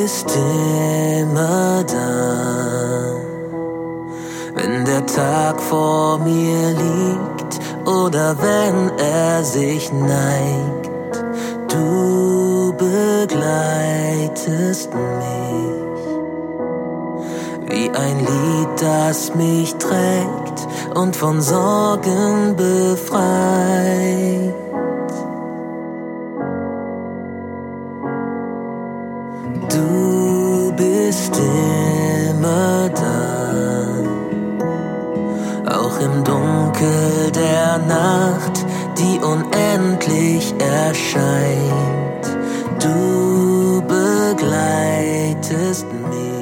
bist immer da, wenn der Tag vor mir liegt oder wenn er sich neigt. Du begleitest mich wie ein Lied, das mich trägt und von Sorgen befreit. Du bist immer da, auch im Dunkel der Nacht, die unendlich erscheint. Du begleitest mich.